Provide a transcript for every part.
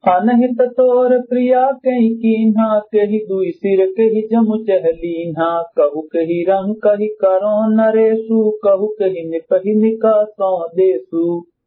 अनहित तोर प्रिया कही कीन्हा, कही दुई सिर कही जमु चहलीन्हा। कहु कही रंग कही करो नरेशु, कहु कही निपहि निकासों देसु।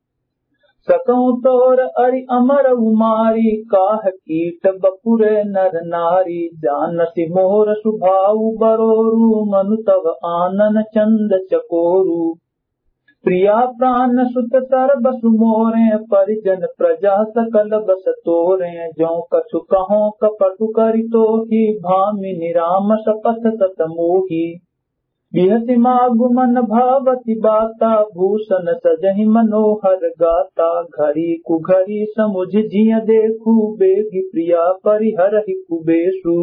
सकऊं तोर अरि अमर उमारी, काह कीट बपुरे नर नारी। जानसी मोर सुभाउ बरोरु, मनु तव आनन चंद चकोरु। प्रिया प्राण सुत सर्बसु मोरे, परिजन प्रजा सकल बस तोरे। ज्यों कछु कहो कपटु करि तोहि, भामिनी राम शपथ सत मोहि। बिहसि मागु मन भावति बाता, भूषण सजहि मनोहर गाता। घड़ी कुघड़ी समुझ जिय देखू, बेगी प्रिया परिहरहि कुबेशु।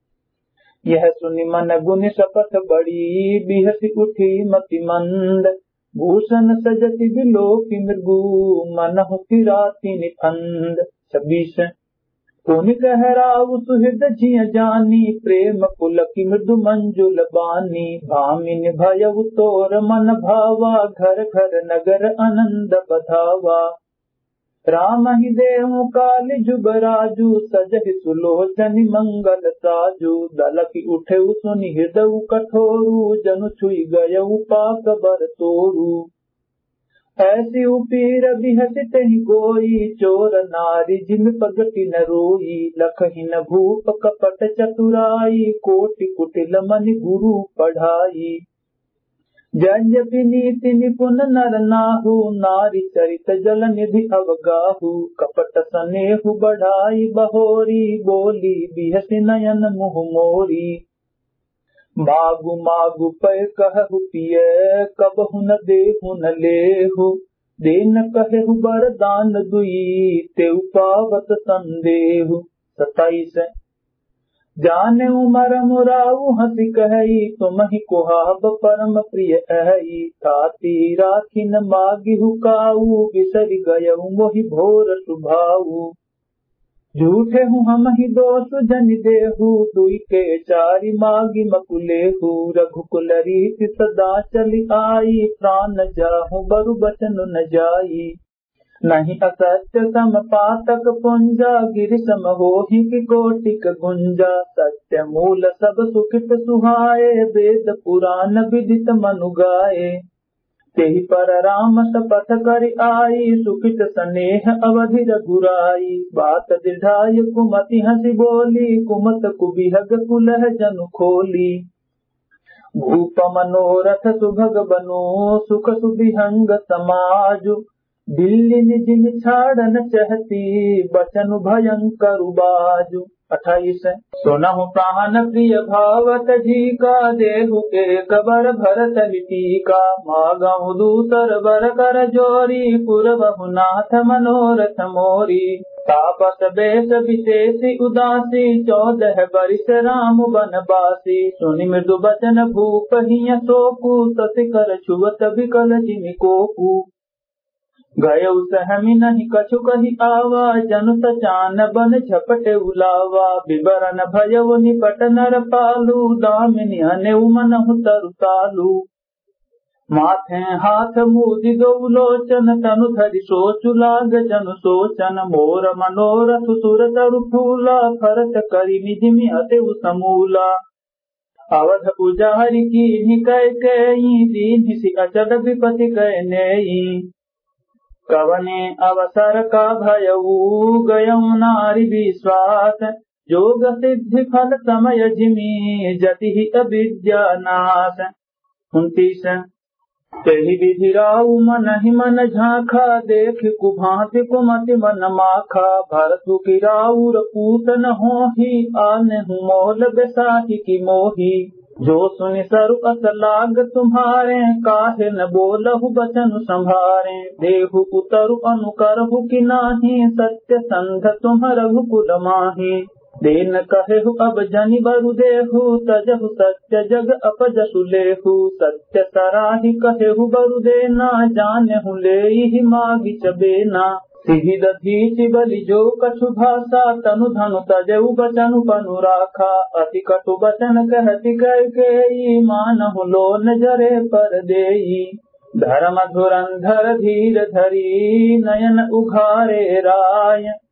यह सुनि मन गुनि शपथ बड़ी, बिहसि उठी मति मंद। भूषण सजति बिलोकि मृगु, मनहु फिराति निफंद। 26 पुनि कहराउ सुहृद जिय जानी, प्रेम पुलकि मृदु मंजुल बानी। भामिनी भयउ तोर मन भावा, घर घर नगर आनंद बधावा। राम ही देहु कालि जुग राजू, सजहि सुलोचनि मंगल साजू। दलकि उठेउ सुनि हृदय कठोरु, जनु छुई गयउ पाक बर तोरु। ऐसी उपीर बिहसि तहि कोई, चोर नारी जिमि पगटि न रोई। लखहिन भूप कपट चतुराई, कोटि कुटिल मनि गुरु पढ़ाई। यद्यपि नीति निपुण नर नाहु, नारी चरित जल निधि अवगाहु। कपट स्नेहु बढ़ाई बहोरी, बोली बिहसि नयन मुह मोरी। मागु मागु पै कहु पिय, कबहु न देहु न लेहु। देन कहेहु बरदान दुई, तेउ पावत संदेहु। 27 जाने उमर मुराऊ हंसी कहई, तुमहि कुहाब परम प्रिय अहई। ताती राखी न मागिहु काऊ, बिसरि गयउ मोहि भोर सुभाऊ। झूठे हूँ हम ही दोष जनि देहु, दुई के चारि मागी मकुलेहु। रघुकुल रीति सदा चलि आई, प्राण जाहु बरु बचन न जाई। नहीं असत्य सम पातक पुंजा, गिरि सम होहि कि कोटिक गुंजा। सत्य मूल सब सुखित सुहाए, वेद पुराण विदित मनु गाए। तेहि पर राम शपथ करि आई, सुखित स्नेह अवधि रघुराई। बात दृढ़ाय कुमति हंसी बोली, कुमत कुबिहग कुलह जनु खोली। भूप मनोरथ सुभग बनो, सुख सुबिहंग समाजु। दिल्ली निजिम छाड़न चहती, बचनु भयंकर बाजु। 28 सुनहु प्राण प्रिय भावत जी का, देहु एक बर भरत टीका। मागहु दूसर बर कर जोरी, पुरवहु नाथ मनोरथ मोरी। तापस बेस विशेषी उदासी, 14 बरिस राम बनवासी। सुनि मृदु बचन भूप हिय शोकु, ससि कर छुअत बिकल जिमि कोकु। गयउ सहमि नहीं कछु कहि आवा, जनु सचान बन झपटे उलावा। बिबरन भयउ निपट नर पालू, दामिनी हनेउ मनहु तरुतालू। माथे हाथ मुदि दो लोचन, तनु धरि सोचु लाग जनु सोचन। मोर मनोरथ सुर तरु फूला, भरत करि निजिमि अतेउ समूला। अवध उजारि कीन्हि कैकेयी, दीन्हि अचल विपति कै नेयी। कवने अवसर का भयउ, गयउ नारी विश्वास। जोग सिद्धि फल समय जिमि, जति अविद्या नाश। 29 तेहि विधि राउ मनहि मन झांखा, देख कुभांति कुमति मन माखा। भरतु की राउर पूत न होहि, आनेहु मोल बेसाहि की मोहि। जो सुनि सरु अस लाग तुम्हारे, काहे न बोलहु बचनु संभारे। देहु उतरु अनुकरहु कि नाही, सत्य संध तुम रघुकुल माही। देन कहेहु अब जनि बरु देहु, तजहु सत्य जग अपजसु लेहु। सत्य सराहि कहेहु बरु देना, जानेहु लेहि मागि चबेना। सिहि दधीचि बलि जो कछु भाषा, तनु धनु तजेउ बचनु पनु राखा। अति कटु बचन कहति कैकेयी, मानहु लोन जरे पर देई। धर्म धुरंधर धीर धरी, नयन उघारे राय।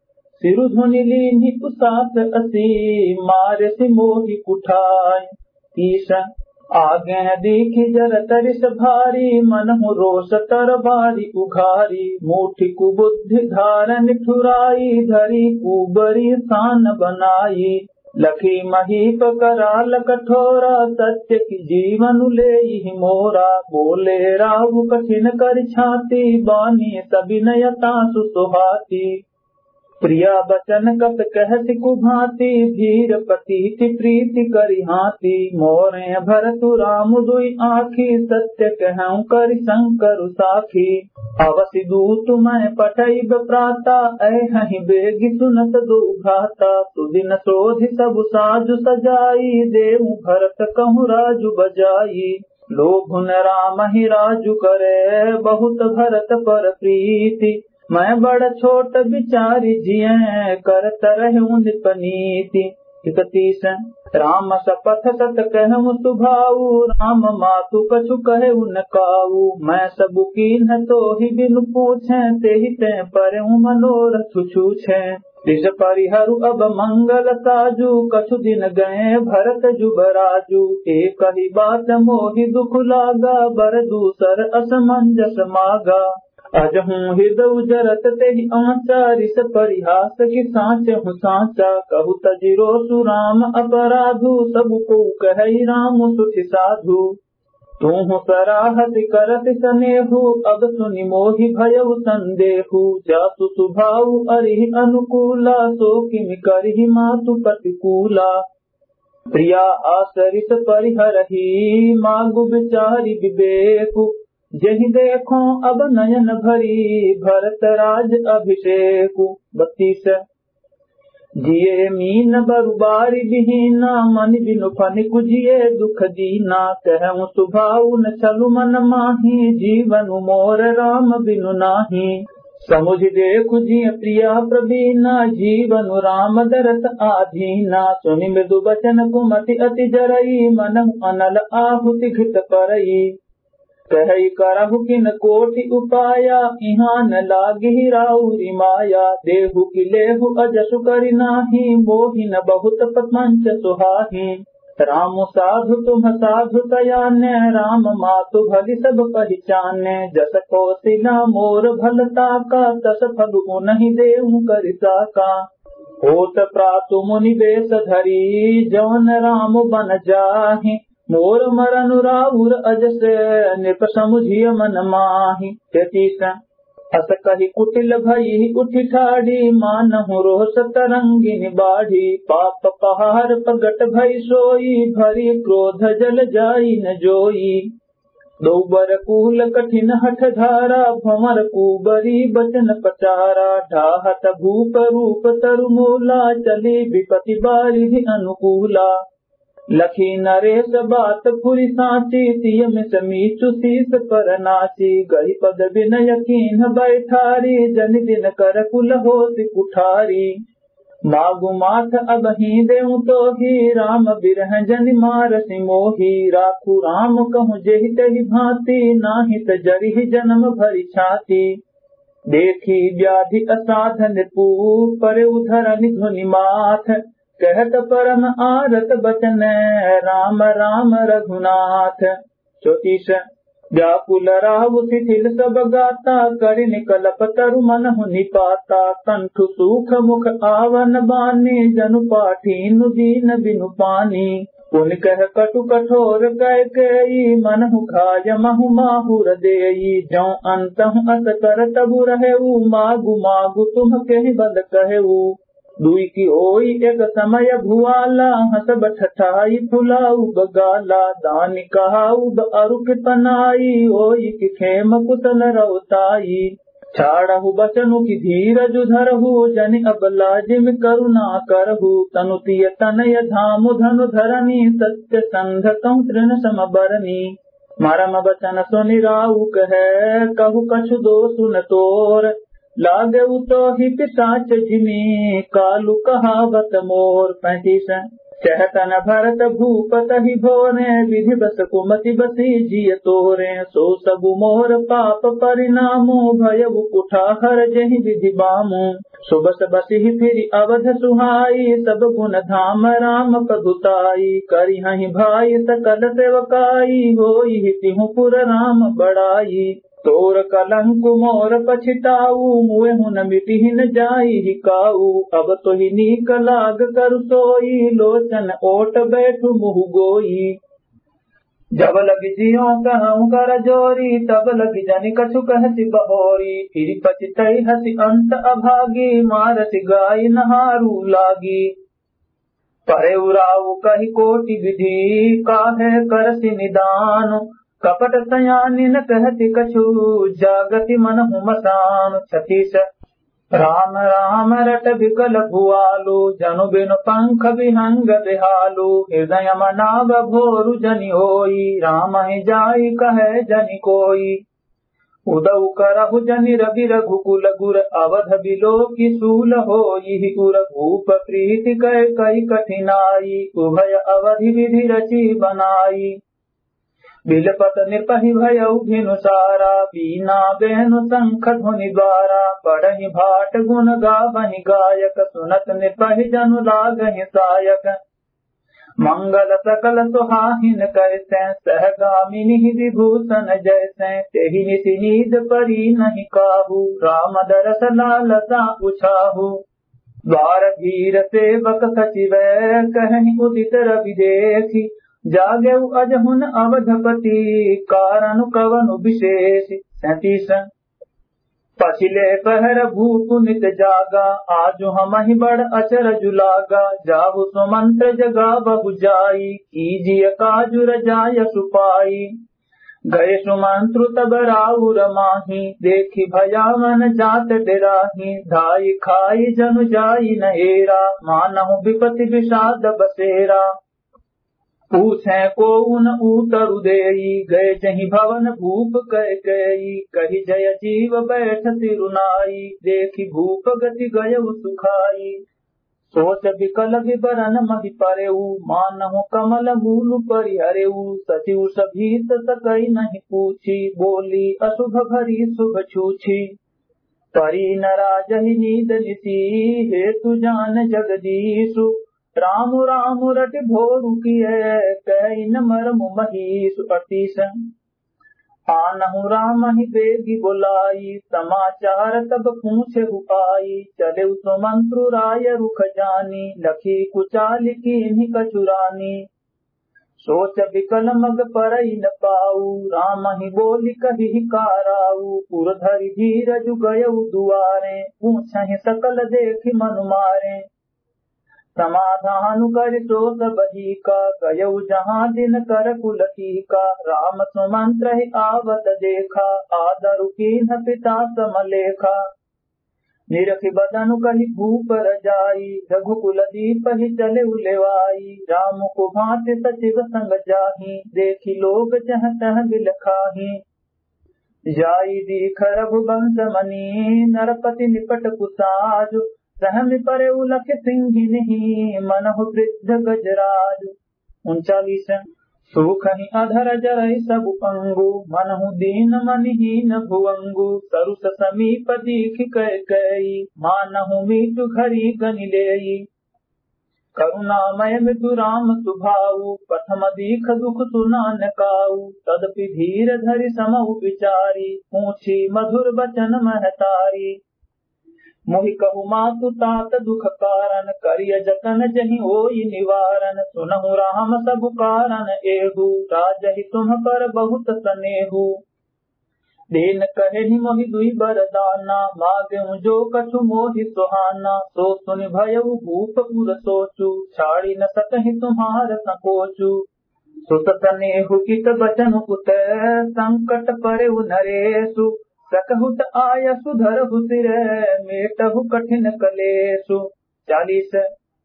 सिरु धुनि लीन्हि उसास असी, मारे सि मोहि कुठाय। तीस आगे दीखि जर तरिस भारी, मनहु रोष तरवारी उघारी। मूठि कुबुद्धि धारन ठुराई, धरी कुबरी सान बनाई। लखी महीप कराल कठोरा, सत्य की जीवन लेहि मोरा। बोले राहु कठिन कर छाती, बानी सबिनय तासु सुहाती। प्रिया बचन कत कहति कुभांति, धीर पति प्रीति करिहाती। मोरे भरतु राम दुई आँखी, सत्य कहूँ करि शंकर साखी। अवसि दूत मैं पठइब प्राता, ऐहहि बेगि सुनत दो भ्राता। सुदिन शोधि सब साजु सजाई, देहु भरत कहूँ राजु बजाई। लोभुन राम ही राजु करे, बहुत भरत पर प्रीति। मैं बड़ छोट बिचारी जिये, करत रहूं निपनीति। 31 राम सपथ सत कहूँ सुभाऊ, राम मातु कछु कहूँ न काऊ। मैं सबु कीन्ह तो ही बिनु पूछे, तेहि ते परहूँ मनोरथ छूछे। तिस परिहरु अब मंगल साजू, कछु दिन गए भरत जुबराजू। एक ही बात मोहि दुख लागा, बर दूसर असमंजस मागा। अजहूँ हृदय जरत तेहि आँचा, रिस परिहास की साँच हूँ साँचा। कहु तजिरो सुराम अपराधु, सब को कहई राम सुखि साधु। तूहु सराहत करत सनेहु, अब सुनि मोहि भयउ संदेहु। जासु सुभाउ अरिहि अनुकूला, सो किमि करहि मातु प्रतिकूला। प्रिया आसरिस परिहरहि, मागु बिचारी विवेकु। जहि देखो अब नयन भरी, भरत राज अभिषेकु। 32 जिये मीन बरुबारी बिहीना, मन बिनु फनिकु जिये दुख दीना। कहूँ सुभाउ न छलु मन माही, जीवनु मोर राम बिनु नाही। समुझ देखु जिय प्रिया प्रवीणा, जीवनु राम दरस आधीना। सुनि मृदु बचन कुमति अति जरई, मनहु अनल आहुति घृत परई। कहई करहु किन कोटि उपाया, इहाँ न लागी राउरी माया। देहु की लेहु अजसु करि नाही, मोहि न बहुत पतमंच सुहाही। राम साधु तुम साधु कयाने, राम मातु भली सब पहचाने। जस कौशिला मोर भलता का, तस फल उनहि देहु करि साका। होत प्रातु मुनि बेश धरी, जौन राम बन जाहि। मोर मरन राउर अजसे, नृप समुझिय मन माहि। 33 अस कहि कुटिल भई उठि ठाड़ी, मानहु रोष तरंगिनी बाढ़ी। पाप पहाड़ प्रगट भई सोई, भरी क्रोध जल जाई न जोई। दो बर कूल कठिन हठ धारा, भंवर कुबरी बचन पचारा। ढाहत भूप रूप तरु मूला, चली विपति बारिधि अनुकूला। लखी नरेश बात पुरि साची, सिय में समीचु शीस पर नाची। गई पद विनय कीन्ह बैठारी, जन दिन कर कुल होसि कुठारी। मागु माथ अब ही देऊं तो ही, राम बिरह जन मारसि मोही। राखु राम कहूँ जेहि तेहि भांति, नाहि तजरिहि जन्म भरि छाती। देखी व्याधि असाध निपुर, पर उधरनि धुनि माथ। कहत परम आरत बचन, राम राम रघुनाथ। 34 व्याकुल राहु शिथिल सब गाता, करि निकलप तरु मनहु निपाता। कंठु सूख मुख आवन बानी, जनु पाठीनु दीन बिनु पानी। पुन कह कटु कठोर कह केई, मनहु खाय महु माहुर देई। जौ अंतहु अस कर तबु रहेऊ, मागु मागु तुम केहि बद कहेऊ। दुई की ओई एक समय भुआला, हसब ठठाई फुलाऊ बगाला। दान कहाऊ अरु कृपनाई, ओई की खेम कुशल रवताई। छाड़हु बचनु की धीरज धरहु, जनि अब लाजिम करुणा करहु। तनुतिय तनय धामु धनु धरनी, सत्य संध कहूँ तृण सम बरनी। मरम बचन सुनि राउ कहे, कहु कछु दोषु न तोर। लागे तो ही पिशाच जिमी, कालु कहावत मोर। 35 चहतन भरत भूपत ही भोरे विधि बस कुमति बसी जिय तोरे सो सबु मोर पाप परिणामो भय कुठा हर जहि विधि बामो सुबस बसी फिर अवध सुहाई सब गुण धाम राम पदुताई करी हहि भाई सकल सेवकाई होई तिहु पुर राम बड़ाई तोर कलंक मोर पछिताऊ मुए हुन मिटिहि न जाई हिकाऊ अब तो ही नीक लाग कर सोई लोचन ओट बैठु मुह गोई जब लगी जियो कहूँ कर जोरी तब लगी जनि कछु कहसी बहोरी फिर पछितई हसी अंत अभागी मारसी गाय नहारू लागी परे उराऊ कही कोटि विधि काहे करसी निदान कपट सयानी न कहती कछु जागति मन हुमसान छतीस राम राम रट विकल भुआलु जनु बिनु पंख विहंग बिहालु हृदय मनाव भोरु जनि होई राम ही जाई कहे जनि कोई उदऊ करहु जनि रवि रघुकुल गुर अवध बिलो की सूल होई उर भूप प्रीति कह कई कठिनाई उभय अवधि विधि रची बनाई बिलपत निर्पहि भयउ भिनु सारा बीना बेनु शंख ध्वनि द्वारा पढ़हि भाट गुण गावहि गायक सुनत निर्पहि जनु लागहि सायक मंगल सकल सुहाहिन कैसे सहगामिनी विभूषण जैसे तेहि निति नीद परी नहीं काहू राम दरस लालसा उछाहू द्वार धीर सेवक सचिव कहहि उदित रवि देखी जागेउ अजहुन अवधपति कारनु कवनु विशेष 37 पछिले पहर भूप नित जागा आजु हमहि बड़ अचरज लागा जाहु सुमंत्र जगा बहु जाई कीजिय काजु रजाय सुपाई गए सुमंत्रु तब राउर माही देखी भयावन जात डेराही धाई खाई जनु जाई नहेरा मानहु विपति विषाद बसेरा पूछे को उन उतरु देई गए जहि भवन भूप कह गई कही जय जीव बैठ सिरुनाई देखी भूप गति गय सुखाई सोच विकल विवरण महि परेऊ मानहु कमल मूल परिहरेऊ सचिव सभीत सकई नहीं पूछी बोली अशुभ भरी शुभ छूछी परी न राजहि नींद निसी हेतु जान जगदीशु राम राम रट भोरु किए कई न मरम महीस 38 आनहु राम ही बेगी बुलाई समाचार तब पूछे हुआई चले सुमंत्रु राय रुख जानी लखी कुचाल की कचुरानी सोच विकल मग परई न पाऊ राम ही बोली कही काराऊ पुरधरि धीरज गयउ दुआरे पूछहि सकल देखि मनु मारे समाधान कर सो सबही का गयउ जहाँ दिन कर कुलती का राम सुमंत्र ही आवत देखा आदरु कीन्ह पिता समलेखा निरखि बदनु कहि भूप रजाई रघुकुल दीप ही चले उलेवाई राम को भांति सचिव संग जाही देखी लोग चह तह बिलखाही जाई दीख रघुवंश मनी नरपति निपट कुसाज सहमि परे उलख सिंहिनी मनहु वृद्ध गजराज 39 सुख ही अधर जरई सब पंगु मनहु दीन मनिहीन भुवंगु सरुस समीप दीख कई मानहु मीतु घरी गनि लेई करुणामय मृदु राम सुभाऊ प्रथम दीख दुख सुनान काऊ तदपि धीर धरि समहु विचारी पूछी मधुर बचन महतारी मोहि कहु मातु तात दुख कारण करिय जतन जहि होई निवारण सुनहु राम सब कारण एहु राजहि तुम पर बहुत स्नेहु देन कहे मोहि दुई बरदाना मागेउ जो कछु मोहि सुहाना सो सुनि भयउ भूप पुर सोचु छाड़ी न सकहि तुम्हार संकोचु सुत स्नेहु कित बचन उत संकट परे नरेशु सकहुत आय सुधरहु सिर मेटहु कठिन कलेशु 40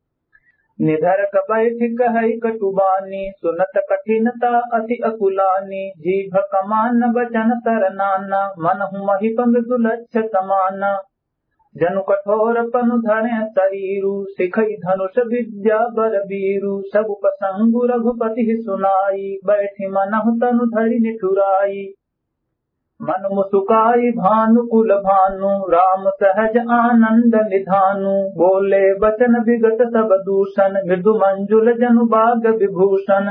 निधर बैठ कहई कटुबानी सुनत कठिनता अति अकुलानी जीभ कमान बचन सरनाना मनहु महिप मृदुलच्छ समाना जनु कठोर पनु धरे शरीरु सिखई धनुष विद्या बर बीरु सब प्रसंगु रघुपति सुनाई बैठी मनहु तनु धरि निठुराई मन मुसुकाई भानुकुल भानु राम सहज आनंद निधानु बोले बचन विगत सब दूषण मृदु मंजुल जनु बाग विभूषण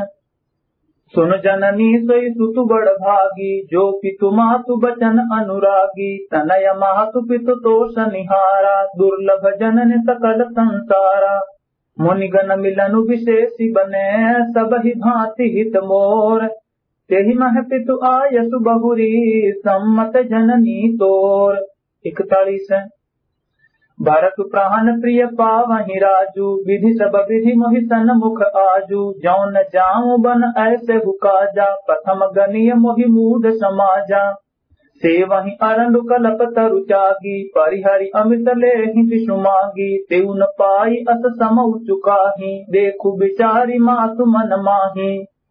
सुन जननी सोई सुतु बड़ भागी जो पितु मातु बचन अनुरागी तनय मातु पितु तोष निहारा दुर्लभ जनन सकल संसारा मुनिगण मिलनु विशेषी बने सब ही भांति हित मोर तेहि मह पितु आयसु बहुरी सम्मत जननी तोर 41 भरत प्राण प्रिय पावहि राजू विधि सब विधि मोहि सन्मुख आजू जौन जाऊं बन ऐसे हुकाजा प्रथम गनीय मोहि मूढ़ समाजा से वही अरंडु कलप तरु जागी परिहरि अमृत लेहि विषु मागी तेउ न पाई अस समउ चुकाही देखु बिचारी मातु मन माही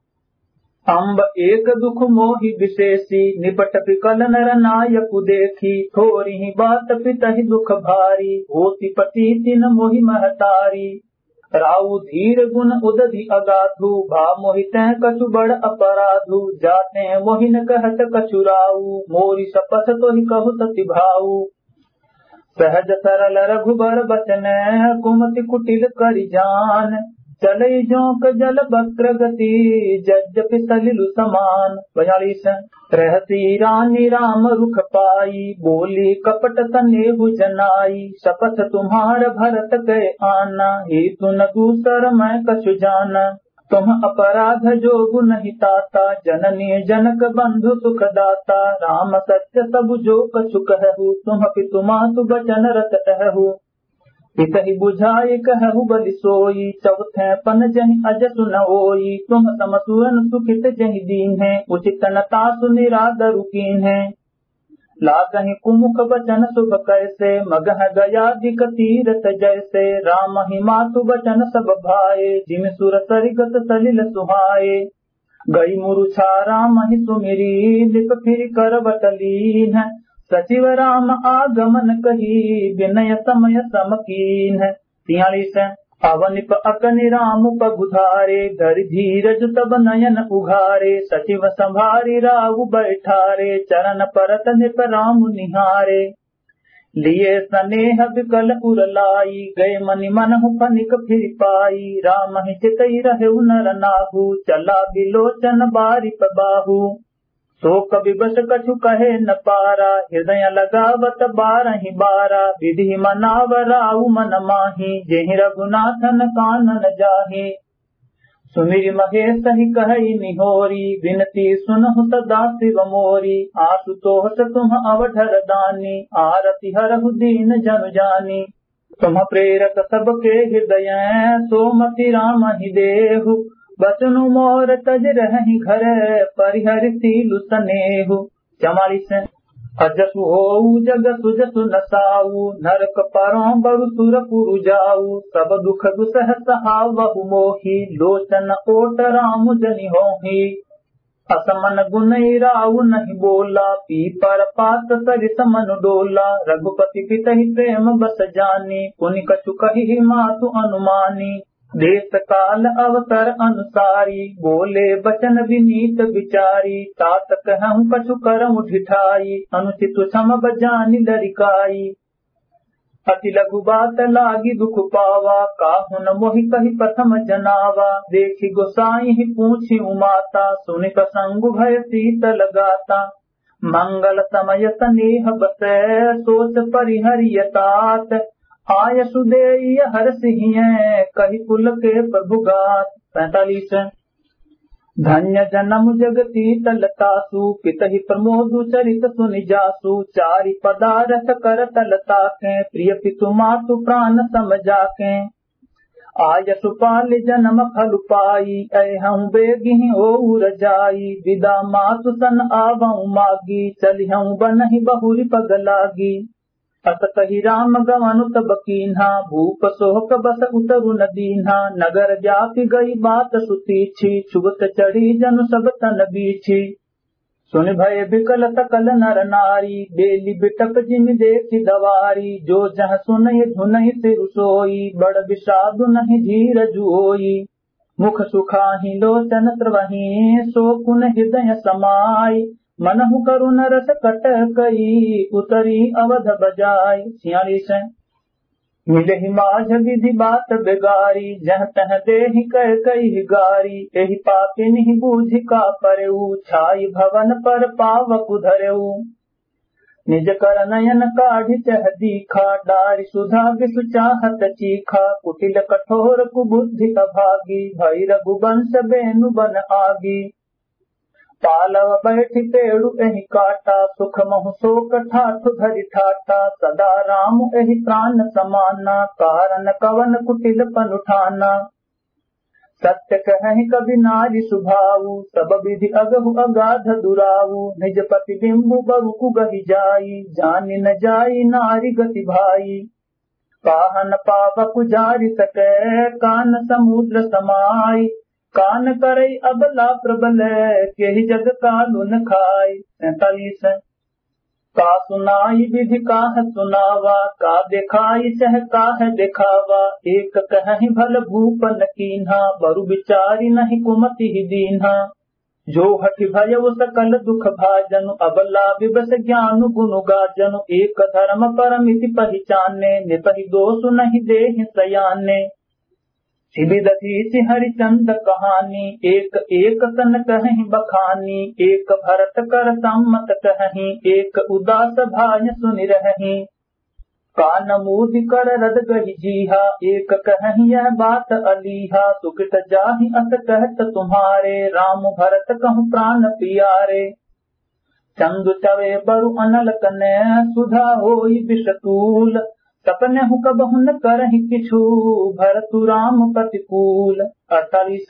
अम्ब एक दुख मोहि विशेषी निपट विकल नर नायक देखी थोरी ही बात पितहि दुख भारी होती पति तिन मोहि महतारी राउ धीर गुण उदधि अगाधु भा मोहि तह कछु बड़ अपराधु जाते मोहि न कहत कछु राउ मोरी सपथ तो ही कहु सति भाऊ सहज सरल रघुबर बचन कुमति कुटिल करि जान चलई जोंक जल वक्र गति जज्जपि सलिलु समान 42 रहती रानी राम रुख पाई बोली कपट सनेहु जनाई शपथ तुम्हार भरत गए आना हे तुन दूसर मैं कछु जाना तुम अपराध जोगु नहीं ताता जननी जनक बंधु सुख दाता राम सत्य सब जो कछु कहु तुम पितु मातु बचन रत कहु पितहि बुझाए कहु बलि सोई चौथे पन जहि अज सुन ओई तुम समसुरन सुखित जहि दीन है उचित नता सुनिरादरु कीन है लागहि कुमुख बचन शुभ कैसे मगह गया दिक तीरथ जैसे राम ही मातु बचन सब भाए जिम सुर सरिगत सलिल सुहाए गई मुरुछा राम ही सुमिरी लिप फिर कर बटलीन सचिव राम आगमन कही विनय समय समकीन 43 अवनिप अकनि राम पगुधारे धरि धीरज तब नयन उघारे सचिव संभारी राहु बैठारे चरण परत निप राम निहारे लिए स्नेह विकल उरलाई गए मनि मनहु फनिक फिर पाई राम ही चितई रहे नर नाहु चला बिलोचन बारी बाहु सो कवि बस कछु कहे न पारा हृदय लगावत बारहि बारा विधि मनाव राउ मन माही जेहि रघुनाथन कानन जाही सुमिरि महेश ही कहई निहोरी विनती सुनहु सदा शिव मोरी आशुतोष तुम अवधर दानी आरति हरहु दीन जनु जानी तुम प्रेरक सबके हृदय सोमति राम ही देहु बचनु मोर तज रहि घर परिहरि सीलु सनेहु 44 अजसु होऊ जग सुजसु नसाऊ नरक परों बरु सुर पुरु जाऊ सब दुख दुसह सहावहु मोहि लोचन ओट राम जनि होहि असमन गुनई राउ नहीं बोला पी पर पात सरिस मनु डोला रघुपति पितहि प्रेम बस जानी पुनि कछु कहि मातु अनुमानी देश काल अवसर अनुसारी बोले बचन विनीत विचारी तात कहूँ कछु करम ढिठाई अनुचित सम बजानी लरिकाई अति लघु बात लागी दुख पावा काहुन मोहि कहि प्रथम जनावा देखी गोसाई ही पूछी उमाता सुनि प्रसंग भय शीतल गाता मंगल समय स्नेह बसै सोच परिहरियतात आय सुदेय हर सिंह कहि कुल के प्रभु गात 45 धन्य जन्म जगती तलतासु पितहि प्रमोदु चरित सुनि जासु चारि पदारथ कर तलता के प्रिय पितु मातु प्राण समझाके आयसु पाल जन्म फल पाई अहं बेगिहि ओ रजाई विदा मातु सन आवहु मागी चलिहं बनहि बहुरी पग लागी अत कही राम गवनु तब कीन्हा भूप सोहक बस उतरु न दीन्हा नगर जाति गई बात सुतीछी छुबत चढ़ी जनु सब तन बीछी सुन भय बिकल सकल नर नारी, बेली बिटप जिन देखी दवारी। जो जह सुनई धुनई सिर सोई, बड़ विषादु नहीं धीरज होई। मुख सुखाहि लोचन त्रवहि, सो कुन हृदय समाई। मनहु करुण रस कटकई, उतरी अवध बजाई। 46 मिलहि माझ विधि बात बेगारी, जह तह देहि कह कही गारी। एहि पापिनि बूझि का परऊ, छाई भवन पर पावक धरऊ। निज कर नयन काढ़ि चह दीखा, डारि सुधा विषु चाहत चीखा। कुटिल कठोर कुबुद्धि अभागी, भई रघुवंश बेनु बन आगी। पालव बैठि पेड़ु एहि काटा, सुख महु शोक ठाठ धरि ठाटा। सदा राम एहि प्राण समाना, कारण कवन कुटिल पन उठाना। सत्य कहहि कबि नारी सुभाऊ, सब विधि अगहु अगाध दुराऊ। निज पति बिंबु बरु कुगहि जाई, जानि न जाई नारी गति भाई। काहन पावक जारि सकै, कान समुद्र समाई। कान करई अबला प्रबल, केहि जग कालु न खाई। 47 का सुनाई विधि काह सुनावा, का देखाई सह काह देखावा। एक कहहि भल भूप न कीन्हा, बरु विचारी नहीं कुमति ही दीन्हा। जो हठि भयउ सकल दुख भाजनु, अबला विबस ज्ञानु गुनु गाजनु। एक धर्म परमिति पहिचाने, निपहि दोषु नहीं देहि सयाने। शिबिदधि हरिचंद कहानी, एक एक सन कहीं बखानी। एक भरत कर सम्मत कहीं, एक उदास भाय सुनि रहीं। कान मूदि कर रद गहि जीहा, एक कहीं यह बात अलीहा। सुकृत जाहि अस कहत तुम्हारे, राम भरत कहूँ प्राण पियारे। चंदु चवे बरु अनल कने, सुधा होई विषतूल। सपनेहु कबहु न करहि किछु, भरतु राम प्रतिकूल। 48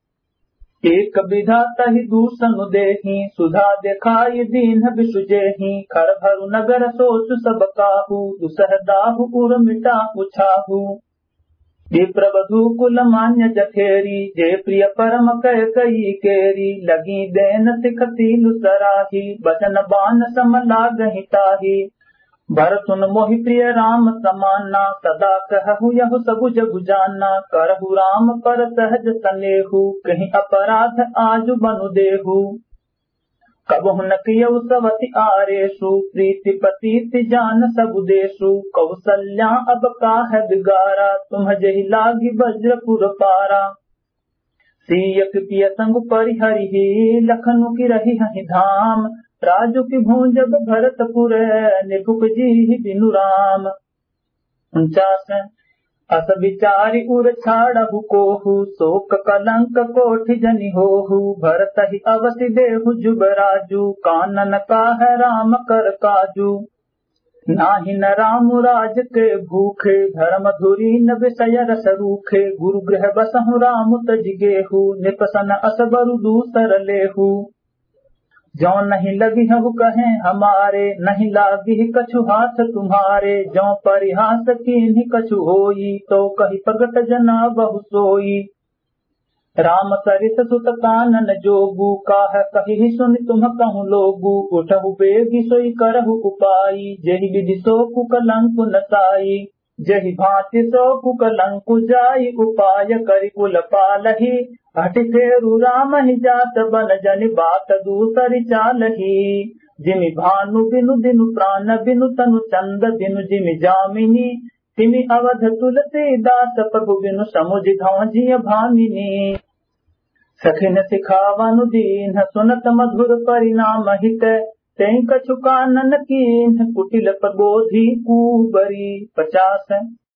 एक विधाता ही दूसनु देहि, सुधा देखाई दीन विषु जेहि। खर भरु नगर सोचु सब काहू, दुसह दाहु उर मिटा उछाहू। विप्रवधु कुल मान्य जठेरी, जे प्रिय परम कह कई केरी। लगी देन सिख सीलु सराही, बचन बान सम लागहि ताही। भरतुन मोहि प्रिय राम समाना, सदा कहु यहु सबु जगु जाना। करहु राम पर सहज सनेहु, कहीं अपराध आजु बनु देहु। कबहु न कियउ सवति आरेषु, प्रीति पतिति जान सबु देशु। कौसल्या अब काह बिगारा, तुम जहि लागी वज्रपुर पारा। सीयक पिय संग परिहरिहि, लखनु की रही हहि धाम। राजु की भूंजब भरतपुर, निपुक जी बिनु राम। 49 अस विचारि उर छाड़हु कोहु, शोक कलंक कोठि जनि होहु। भरत ही अवसि देहु जुबराजु, कानन काह राम कर काजू। नाहि न राम राज के भूखे, धर्म धुरी न विषय रस रूखे। गुरु गृह बसहु राम तज गेहु, निपसन अस बरु दूसर लेहु। जो नहीं लगी हु कहें हमारे, नहीं लागी कछु हाथ तुम्हारे। जो परिहास कीन्हि कछु होई, तो कही प्रगट जना बहु सोई। राम सरिस सुत कानन जोगु, काह कही सुनि तुम कहूँ लोगु। उठहु बेगी सोई करहु उपाई, जेहि विधि सो कुकलंकु नसाई। जहि भांति सो कुकलंकु जाई, उपाय करि कुल पालही। हठि फेरु राम ही जात बन जनि, बात दूसरी चालही। जिमि भानु बिनु दिनु प्राण बिनु, तनु चंद बिनु जिमि जामिनी। तिमि अवध तुलसीदास प्रभु बिनु, समुझ धौजिय भामिनी। सखिन सिखावनु दीन, सुनत मधुर परिणाम हित। तें कछु कानन कीन्ह, कुटिल प्रबोधि कूबरी। 50